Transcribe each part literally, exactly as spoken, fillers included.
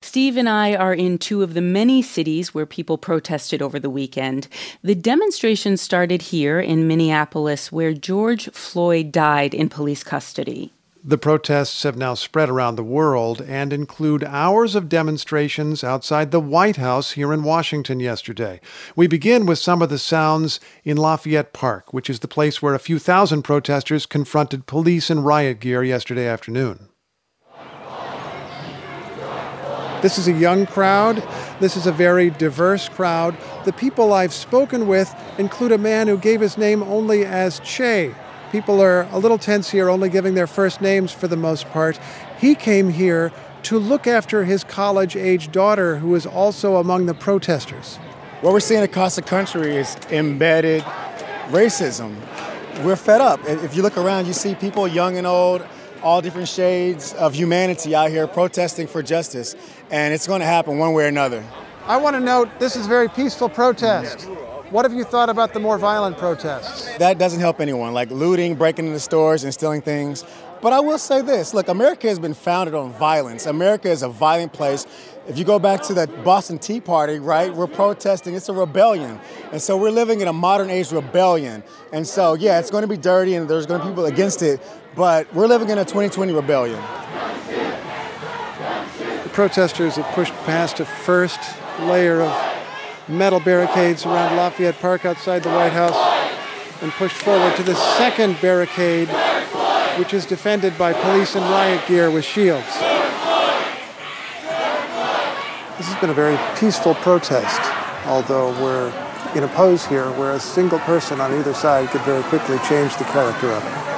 Steve and I are in two of the many cities where people protested over the weekend. The demonstration started here in Minneapolis, where George Floyd died in police custody. The protests have now spread around the world and include hours of demonstrations outside the White House here in Washington yesterday. We begin with some of the sounds in Lafayette Park, which is the place where a few thousand protesters confronted police in riot gear yesterday afternoon. This is a young crowd. This is a very diverse crowd. The people I've spoken with include a man who gave his name only as Che. People are a little tense here, only giving their first names for the most part. He came here to look after his college-age daughter, who is also among the protesters. What we're seeing across the country is embedded racism. We're fed up. If you look around, you see people, young and old, all different shades of humanity out here protesting for justice. And it's going to happen one way or another. I want to note, this is a very peaceful protest. Yes. What have you thought about the more violent protests? That doesn't help anyone, like looting, breaking into stores, and stealing things. But I will say this, look, America has been founded on violence. America is a violent place. If you go back to the Boston Tea Party, right, we're protesting. It's a rebellion. And so we're living in a modern age rebellion. And so, yeah, it's going to be dirty and there's going to be people against it, but we're living in a twenty twenty rebellion. The protesters have pushed past a first layer of metal barricades around Lafayette Park outside the White House and pushed forward to the second barricade, which is defended by police in riot gear with shields. This has been a very peaceful protest, although we're in a pose here where a single person on either side could very quickly change the character of it.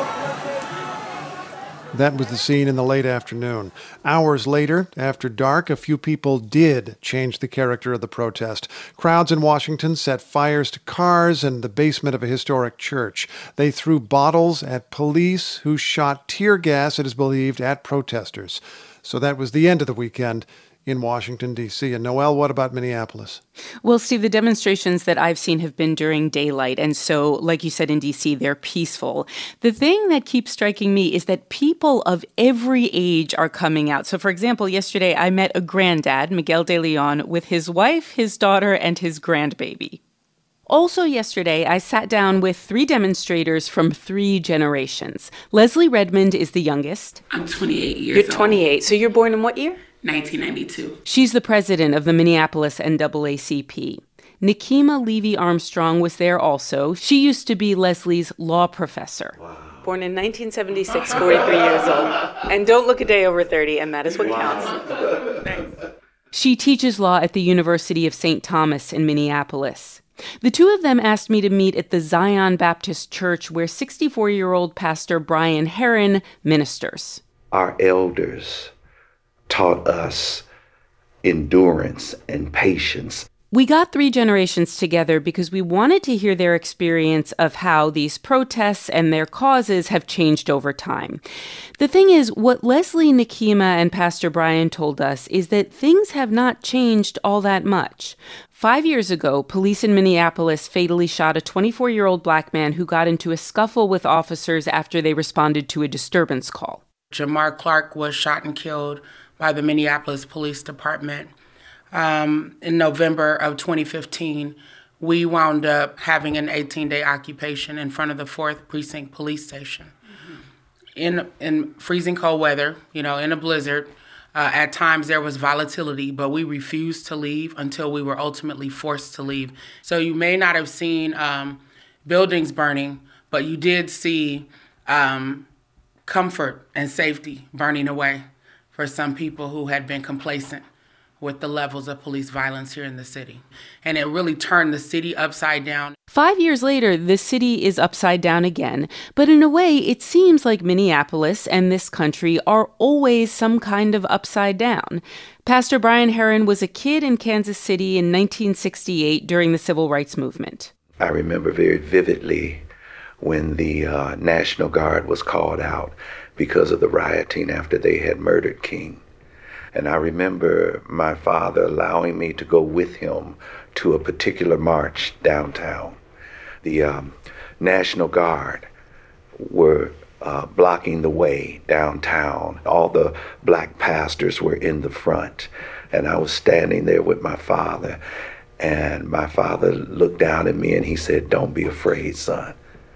That was the scene in the late afternoon. Hours later, after dark, a few people did change the character of the protest. Crowds in Washington set fires to cars and the basement of a historic church. They threw bottles at police who shot tear gas, it is believed, at protesters. So that was the end of the weekend in Washington, D C. And Noelle, what about Minneapolis? Well, Steve, the demonstrations that I've seen have been during daylight. And so, like you said, in D C, they're peaceful. The thing that keeps striking me is that people of every age are coming out. So, for example, yesterday I met a granddad, Miguel de Leon, with his wife, his daughter, and his grandbaby. Also yesterday, I sat down with three demonstrators from three generations. Leslie Redmond is the youngest. I'm twenty-eight years You're old. twenty-eight. So you're born in what year? nineteen ninety-two. She's the president of the Minneapolis N double A C P. Nikema Levy-Armstrong was there also. She used to be Leslie's law professor. Wow. Born in nineteen seventy-six, forty-three years old. And don't look a day over thirty, and that is what wow. counts. Thanks. She teaches law at the University of Saint Thomas in Minneapolis. The two of them asked me to meet at the Zion Baptist Church, where sixty-four-year-old Pastor Brian Herron ministers. Our elders taught us endurance and patience. We got three generations together because we wanted to hear their experience of how these protests and their causes have changed over time. The thing is, what Leslie, Nikema, and Pastor Brian told us is that things have not changed all that much. Five years ago, police in Minneapolis fatally shot a twenty-four-year-old black man who got into a scuffle with officers after they responded to a disturbance call. Jamar Clark was shot and killed by the Minneapolis Police Department. Um, in November of twenty fifteen, we wound up having an eighteen-day occupation in front of the fourth Precinct Police Station. Mm-hmm. In in freezing cold weather, you know, in a blizzard, uh, at times there was volatility, but we refused to leave until we were ultimately forced to leave. So you may not have seen um, buildings burning, but you did see um, comfort and safety burning away for some people who had been complacent with the levels of police violence here in the city. And it really turned the city upside down. Five years later, the city is upside down again. But in a way, it seems like Minneapolis and this country are always some kind of upside down. Pastor Brian Herron was a kid in Kansas City in nineteen sixty-eight during the Civil Rights Movement. I remember very vividly when the uh, National Guard was called out because of the rioting after they had murdered King. And I remember my father allowing me to go with him to a particular march downtown. The um, National Guard were uh, blocking the way downtown. All the black pastors were in the front. And I was standing there with my father, and my father looked down at me and he said, "Don't be afraid, son."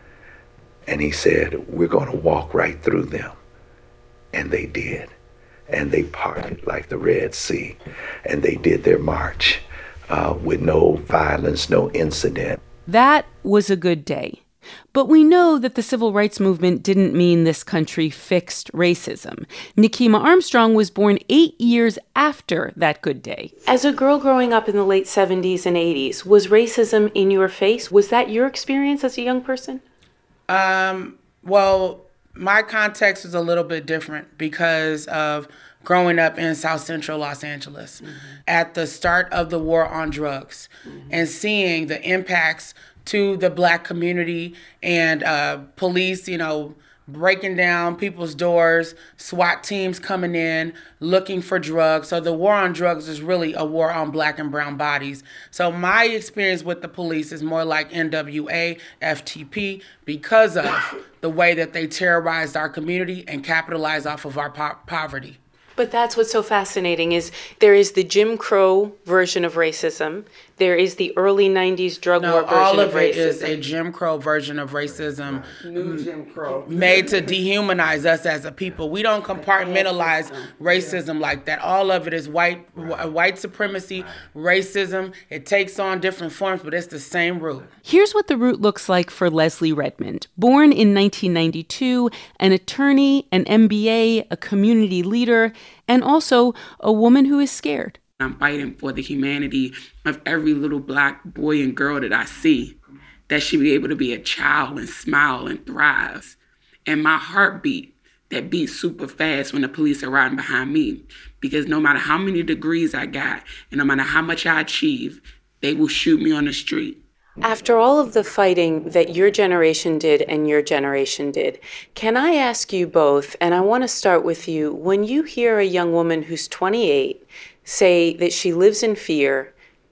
And he said, "We're going to walk right through them." And they did. And they parted like the Red Sea. And they did their march uh, with no violence, no incident. That was a good day. But we know that the civil rights movement didn't mean this country fixed racism. Nekima Armstrong was born eight years after that good day. As a girl growing up in the late seventies and eighties, was racism in your face? Was that your experience as a young person? Um, well, my context was a little bit different because of growing up in South Central Los Angeles mm-hmm. at the start of the war on drugs mm-hmm. and seeing the impacts to the Black community and uh, police, you know, breaking down people's doors, SWAT teams coming in, looking for drugs. So the war on drugs is really a war on Black and brown bodies. So my experience with the police is more like N W A, F T P, because of the way that they terrorized our community and capitalized off of our po- poverty. But that's what's so fascinating is there is the Jim Crow version of racism. There is the early nineties drug no, war version all of, of racism. It is a Jim Crow version of racism. New Jim Crow. Made to dehumanize us as a people. We don't compartmentalize racism like that. All of it is white white supremacy, racism. It takes on different forms, but it's the same root. Here's what the root looks like for Leslie Redmond. Born in nineteen ninety-two, an attorney, an M B A, a community leader, and also a woman who is scared. I'm fighting for the humanity of every little Black boy and girl that I see, that should be able to be a child and smile and thrive. And my heartbeat that beats super fast when the police are riding behind me, because no matter how many degrees I got and no matter how much I achieve, they will shoot me on the street. After all of the fighting that your generation did and your generation did, can I ask you both, and I want to start with you, when you hear a young woman who's twenty-eight say that she lives in fear,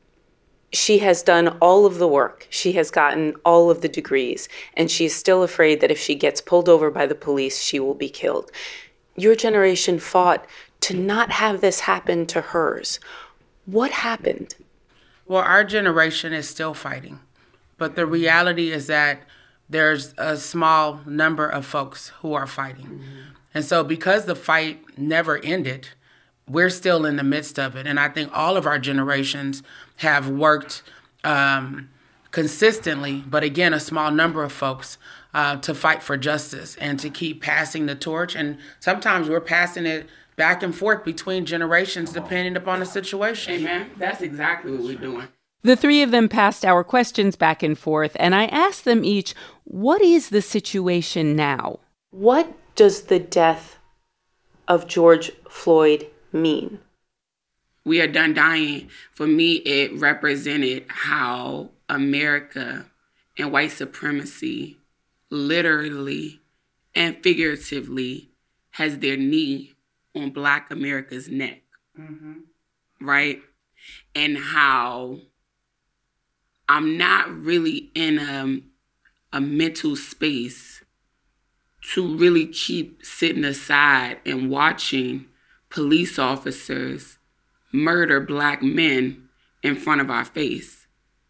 she has done all of the work, she has gotten all of the degrees, and she's still afraid that if she gets pulled over by the police, she will be killed. Your generation fought to not have this happen to hers. What happened? Well, our generation is still fighting. But the reality is that there's a small number of folks who are fighting. Mm-hmm. And so because the fight never ended, we're still in the midst of it. And I think all of our generations have worked um, consistently, but again, a small number of folks uh, to fight for justice and to keep passing the torch. And sometimes we're passing it back and forth between generations depending upon the situation. Amen. That's exactly what we're doing. The three of them passed our questions back and forth, and I asked them each, what is the situation now? What does the death of George Floyd mean? We are done dying. For me, it represented how America and white supremacy literally and figuratively has their knee on Black America's neck, mm-hmm. right? And how I'm not really in a, a mental space to really keep sitting aside and watching police officers murder Black men in front of our face.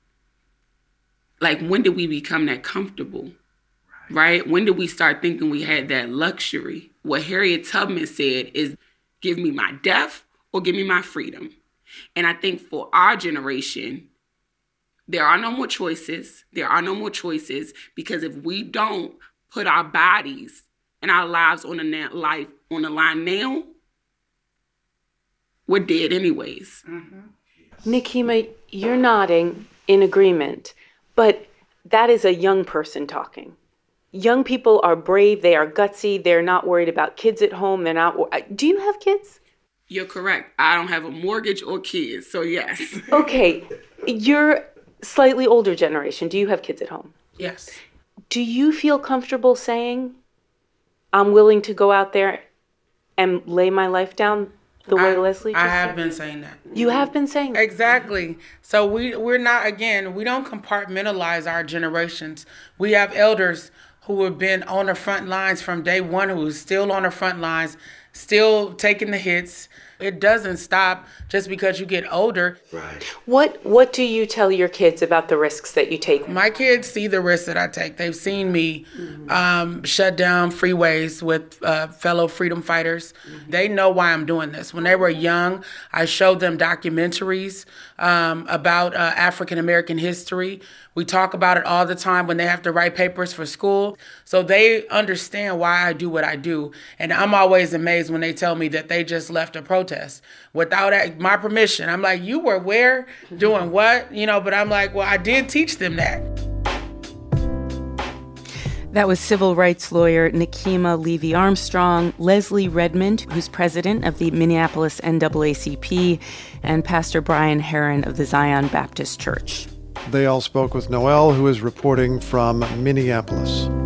Like, when did we become that comfortable, right? When did we start thinking we had that luxury? What Harriet Tubman said is, give me my death or give me my freedom. And I think for our generation, there are no more choices. There are no more choices because if we don't put our bodies and our lives on the na- life on the line now, we're dead anyways. Mm-hmm. Nekima, you're nodding in agreement, but that is a young person talking. Young people are brave, they are gutsy, they're not worried about kids at home, they're not... Do you have kids? You're correct. I don't have a mortgage or kids, so yes. Okay, you're slightly older generation. Do you have kids at home? Yes. Do you feel comfortable saying, I'm willing to go out there and lay my life down the way I, Leslie just I have said? been saying that. You have been saying that? Exactly. So we, we're not, again, we don't compartmentalize our generations. We have elders who have been on the front lines from day one, who is still on the front lines, still taking the hits, It doesn't stop just because you get older. Right. What what do you tell your kids about the risks that you take? My kids see the risks that I take. They've seen me um, shut down freeways with uh, fellow freedom fighters. Mm-hmm. They know why I'm doing this. When they were young, I showed them documentaries um, about uh, African American history. We talk about it all the time when they have to write papers for school. So they understand why I do what I do. And I'm always amazed when they tell me that they just left a protest without my permission. I'm like, you were where? Doing what? You know, but I'm like, well, I did teach them that. That was civil rights lawyer Nekima Levy Armstrong, Leslie Redmond, who's president of the Minneapolis N double A C P, and Pastor Brian Herron of the Zion Baptist Church. They all spoke with Noelle, who is reporting from Minneapolis.